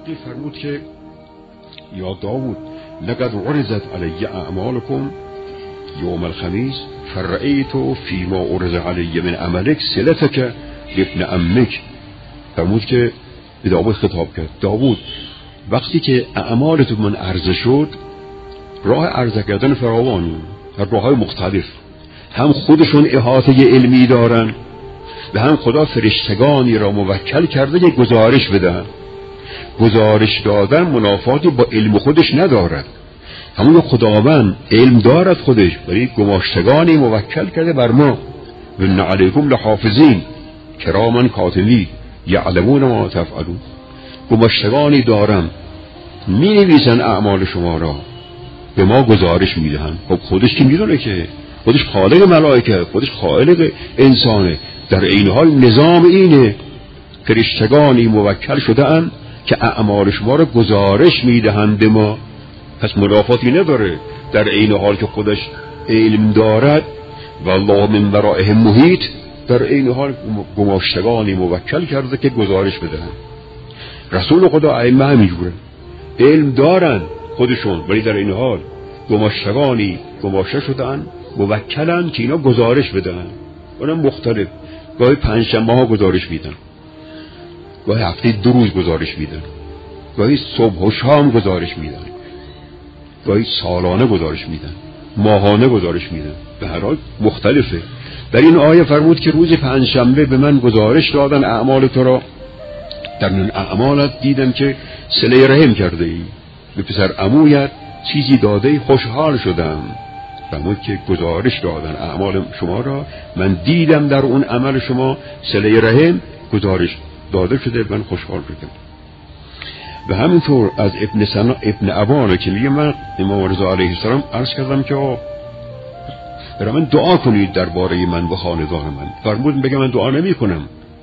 حقی فرمود که یا داوود لقد عرضت علی اعمالکم یوم الخمیس فرأیت فیما عرض علی من عملک صلتک ابن عمک. فرمود که به داوود خطاب کرد داوود وقتی که اعمالتون من عرضه شد، راه عرضه کردن فراوان، راه های مختلف، هم خودشون احاطه علمی دارن و هم خدا فرشتگانی را موکل کرده که گزارش بدن. گزارش دادن منافاتی با علم خودش ندارد، همون خداوند علم دارد خودش، ولی گماشتگانی موکل کرده بر ما. و ان علیکم لحافظین کراما کاتبین یعلمون ما تفعلون. گماشتگانی دارم می نویسن اعمال شما را، به ما گزارش میدهن. خب خودش که میدونه که خودش خالق ملائکه، خودش خالق انسانه، در این حال نظام اینه فرشتگانی موکل شده اند که اعمال شما را گزارش میدهند به ما. پس منافاتی نداره، در این حال که خودش علم دارد و الله من ورائه محیط، در این حال گماشتگانی موکل کرده که گزارش بدهند. رسول خدا ائمه همینجوره، علم دارن خودشون، ولی در این حال گماشتگانی گماشته شدن موکلن که اینا گزارش بدن. اونم مختلف، گاهی پنجشنبه ها گزارش میدن، گاهی هفته 2 روز گزارش میدن، گاهی صبح و شام گزارش میدن، گاهی سالانه گزارش میدن، ماهانه گزارش میدن. به هر حال مختلفه. در این آیه فرمود که روز پنجشنبه به من گزارش دادن اعمال تو را، در این اعمالت دیدم که صله رحم کرده ای، به پسر عمویت چیزی داده ای، خوشحال شدم. فرمود که گزارش دادن اعمال شما را، من دیدم در اون عمل شما صله رحم گزارش داده شده، من خوشحال شدم. و همینطور از ابن عبان که میگه من امام رضا علیه السلام عرض کردم که برای من دعا کنید درباره من و خاندان من. فرمود بگم من دعا نمی کنم.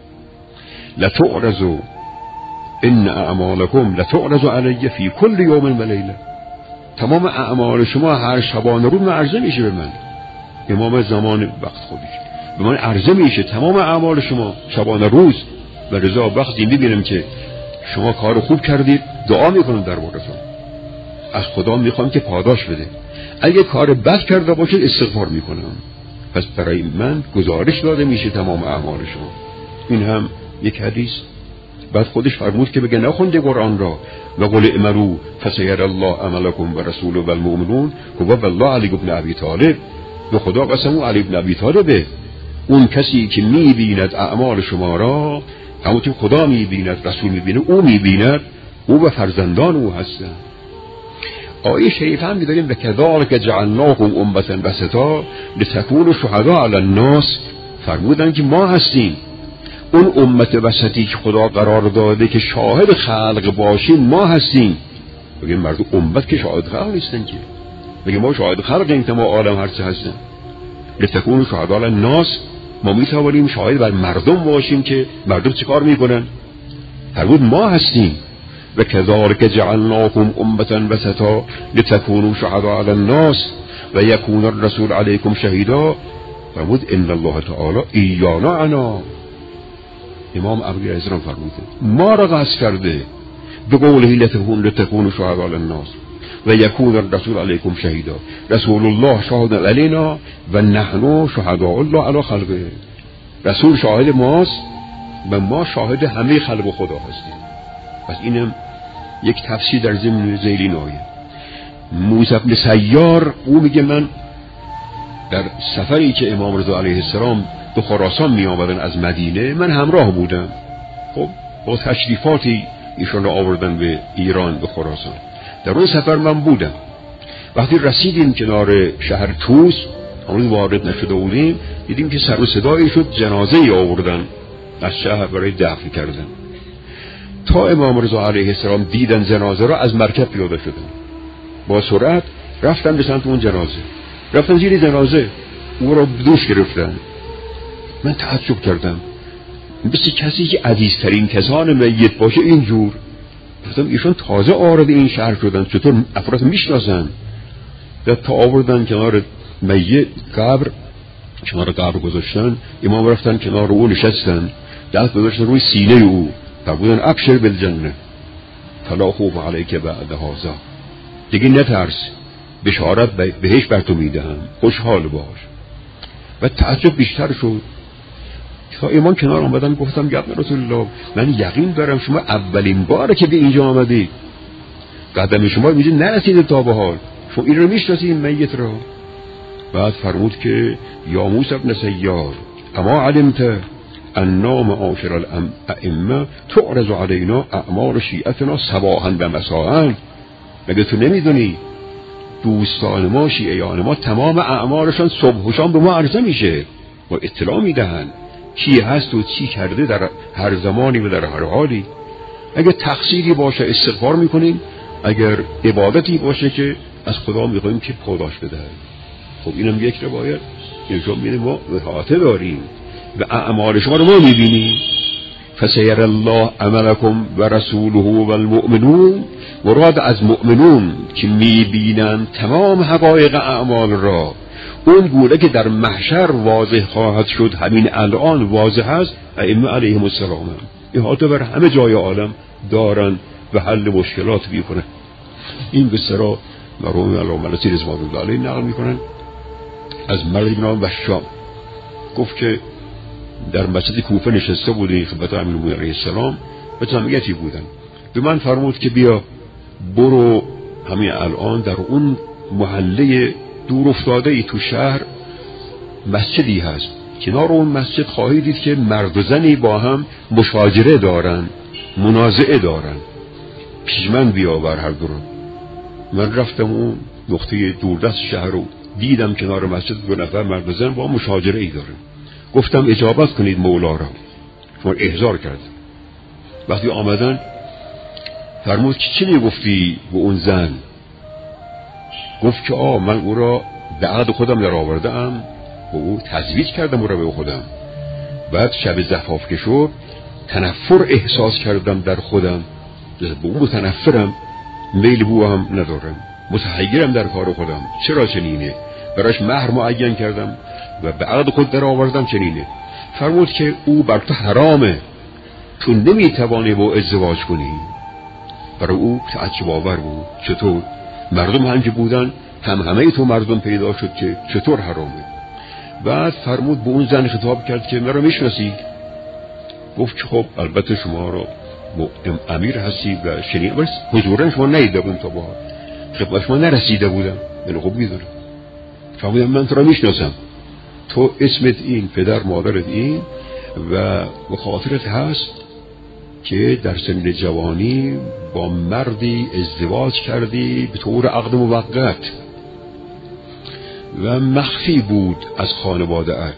لتعرضوا ان اعمالکم لتعرض علی فی کل یوم و لیله. تمام اعمال شما هر شبانه روز عرضه میشه به من. امام زمان وقت خودش به من عرضه میشه تمام اعمال شما شبانه روز. و رضا وقتی میبینم که شما کار خوب کردید دعا میکنم دربارتون، از خدا میخوام که پاداش بده. اگه کار بد کرده باشید استغفار میکنم. پس برای من گزارش داده میشه تمام اعمال شما. این هم یک حدیث. بعد خودش فرمود که بگه نخونده قرآن را و قل اعملوا فسيرى الله عملكم و رسوله و المؤمنون هو والله علی بن ابی طالب. به خدا قسم علی بن ابی طالبه، اون کسی که میبیند اعمال شما را، همونطور خدا میبیند، رسول میبینه، او میبیند، او و فرزندان او هستند. آیه شریف هم می‌داریم و کذالک جعلناکم امة وسطا لتکونوا شهداء علی الناس. فرمودن که ما هستیم اون امت وسطی که خدا قرار داده که شاهد خلق باشیم، ما هستیم. بگیم مردم امت که شاهد خلق نیستن که، بگیم ما شاهد خلقیم که ما عالم هر چه هستن. لتکونوا شهداء علی الناس، ما میتوانیم شاهد بر مردم باشیم که مردم چه کار میکنن. فرمود ما هستیم و کذالک جعلناکم امة وسطا لتکونوا شهداء علی الناس و یکون الرسول علیکم شهیدا. فرمود ان الله تعالی ایانا عنا. امام ابوالعز فرمود ما را قصد کرده به قوله لتکونوا شهداء علی الناس و یکون الرسول علیکم شهیدا. رسول الله شاهد علینا و نحن شهداء الله علی خلقه. رسول شاهد ماست و ما شاهد همه خلق خدا هستیم. پس اینم یک تفسیر در ضمن ذیل این آیه. موسی بن سیار او میگه من در سفری که امام رضا علیه السلام به خراسان می آمدن از مدینه، من همراه بودم. خب با تشریفاتی ایشان را آوردن به ایران، به خراسان. در اون سفر من بودم. وقتی رسیدیم کنار شهر طوس، هنوز وارد نشده بودیم، دیدیم که سر و صدایی شد، جنازه ای آوردن از شهر برای دفن کردن. تا امام رضا علیه السلام دیدن جنازه را، از مرکب پیاده شدن، با سرعت رفتن به سمت اون جنازه، رفتن زیر جنازه، او را دوش گرفتن. من تعجب کردم، مثل کسی که عزیزترین کسان میت باشه اینجور. گفتم ایشون تازه وارد این شهر شدن، چطور افراد میشناسن؟ تا آوردن کنار میت قبر، کنار قبر گذاشتن، امام رفتن کنار او نشستن، دست گذاشتن روی سینه او، فرمودن ابشر بالجنه، فلا خوف علیک بعد هذا، دیگه نترس، بشارت بهش بر تو میدهم، خوشحال باش. و تعجب بیشتر شد. تا ایمان کنار آمدن گفتم یا رسول الله، من یقین دارم شما اولین باره که به اینجا آمدید، قدم شما اینجا نرسیده تا به حال، شما این رو میشناسید این میت رو. بعد فرمود که یا موسی ابن سیار اما علمت انا معاشر الائمه تعرض علینا اعمال شیعتنا صباحا و مساء، مگه تو نمیدونی دوستان ما، شیعیان ما، تمام اعمالشان صبح و شام به ما عرضه میشه و اطلاع میدهن کی هست و چی کرده در هر زمانی و در هر حالی. اگر تقصیری باشه استغفار میکنیم، اگر عبادتی باشه که از خدا میخوایم که پاداش بده. خب اینم یک روایت اینجا میگه ما احاطه داریم و اعمال شما رو ما میبینیم. فسیر الله عملکم و رسوله و المؤمنون، مراد از مؤمنون که میبینن تمام حقایق اعمال را، اون گونه که در محشر واضح خواهد شد، همین الان واضح است، ائمه علیهم السلام احاطه بر همه جای عالم دارن و حل مشکلات میکنن. این قصه را مرحوم علامه ملسی رضوان الله علیه نقل میکنن از مردی به نام بشام. گفت که در مسجد کوفه نشسته بودیم خدمت امیرالمومنین علیه السلام و جمعیتی بودن. به من فرمود که بیا برو همین الان در اون محله دور افتاده ای تو شهر مسجدی هست، کنار اون مسجد خواهی دید که مرد و زنی با هم مشاجره دارن، منازعه دارن، پیش من بیاور هر دو رو. من رفتم اون نقطه دوردست شهر رو دیدم، کنار مسجد دو نفر مرد و زن با مشاجره ای دارن. گفتم اجابت کنید مولا را، شما احضار کرد. وقتی آمدن فرمود که چی گفتی به اون زن؟ گفت که من او را به عقد خودم در آورده ام و او تزویج کردم او را به خودم. بعد شب زفاف که شد تنفر احساس کردم در خودم، به اون متنفرم، میل بو هم ندارم، متحیرم در کار خودم. چرا چنینه؟ براش مهر معین کردم و به عقد خود در آوردم چنینه. فرمود که او بر تو حرامه، تو نمیتوانی با ازدواج کنی. برای او تعجب آور بود، چطور؟ مردم هم که بودن همه تو مردم پیدا شد که چطور حرامه. بعد فرمود به اون زن خطاب کرد که مرا میشناسی؟ گفت که خب البته شما را امیر هستی و شنیدم، ولی حضورا شما ندیده بودم، تا با خدمت شما نرسیده بودم. من خب میدونم. فرمودم من تو را میشناسم، تو اسمت این، پدر مادرت این و خاطرت هست که در سن جوانی با مردی ازدواج کردی به طور عقد موقت و مخفی بود از خانواده‌ات،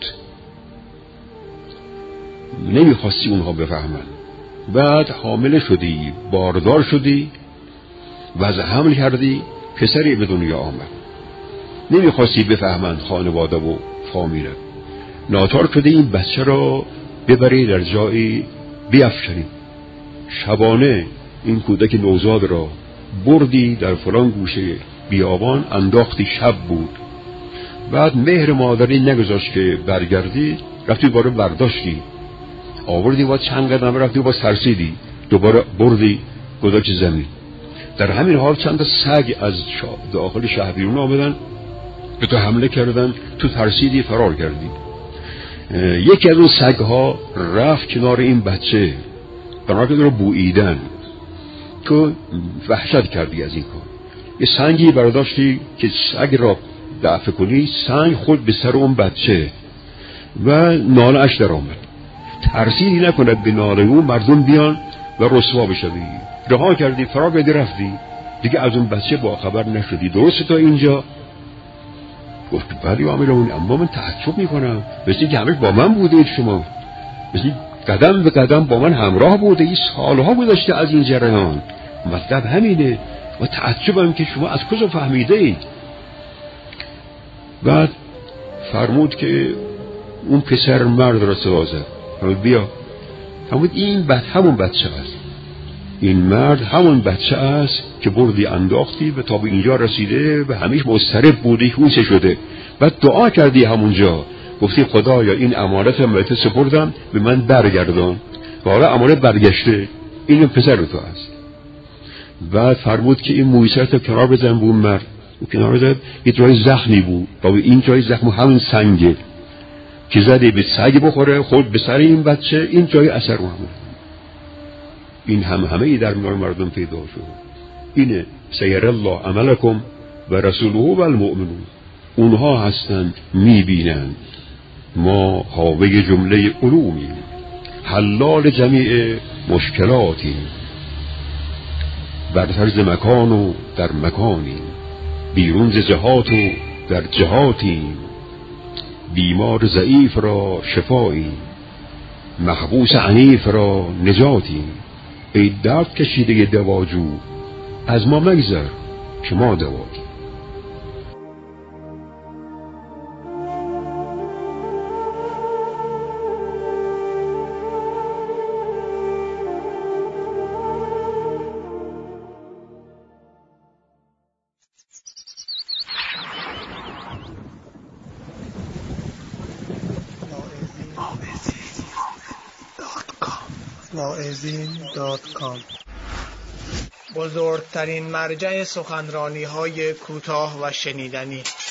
نمیخواستی اونها بفهمن. بعد حامله شدی، باردار شدی، وضع حمل کردی، پسری به دنیا آمد، نمیخواستی بفهمن خانواده و فامیله. ناچار شدی این بچه را ببری در جایی بیافشنی. شبانه این کودک نوزاد را بردی در فلان گوشه بیابان انداختی، شب بود. بعد مهر مادری نگذاشت که برگردی، رفتی دوباره برداشتی آوردی، با چند قدم رفتی با ترسیدی، دوباره بردی گذاشتی زمین. در همین حال چند تا سگ از داخل شهر بیرون آمدن به تو حمله کردن، تو ترسیدی، فرار کردی. یکی از اون سگ ها رفت کنار این بچه، برای که رو بوییدن. تو وحشت کردی از این کار، یه سنگی برداشتی که سگ را دفع کنی، سنگ خود به سر اون بچه و ناله اش در آمد. ترسیدی نکند به ناله اون مردم بیان و رسوا بشوی، رها کردی، فرار کردی، رفتی دیگه از اون بچه با خبر نشدی. درسته تا اینجا؟ گفت بله امیرالمومنین، اما من تعجب میکنم، مثل که همش با من بودید شما، مثل قدم به قدم با من همراه بوده، این سالها گذشته از این جریان، مطلب همینه و تعجبم که شما از کجا فهمیده اید. بعد فرمود که اون پسر مرد را صدا زد، فرمود بیا. فرمود این همون بچه است، این مرد همون بچه است که بردی انداختی و تا به اینجا رسیده و همیشه مضطرب بودی، خوشه شده. بعد دعا کردی همونجا، گفتی خدایا این امانت رو بهت سپردم، به من برگردان. و حالا امانت برگشته، این پسر تو است. بعد فرمود که این مویسر تا کنار بزن بون مرد. او کنار زد، یه جای زخمی بود و این جای زخم همون سنگه که زده به سگ بخوره خود به سر این بچه، این جای اثر رو همون. این همه ای در میان مردم پیدا شد. اینه سیر الله عملکم و رسوله و المؤمنون. اونها هستند میبینند، ما حاوی جمله علومیم، حلال جمیع مشکلاتیم، برتر ز مکان و در مکانیم، بیرون ز جهات و در جهاتیم، بیمار ضعیف را شفاییم، محبوس عنیف را نجاتیم. ای درد کشیده دواجو، از ما مگذر که ما دواییم. واعظین.com بزرگترین مرجع سخنرانی‌های کوتاه و شنیدنی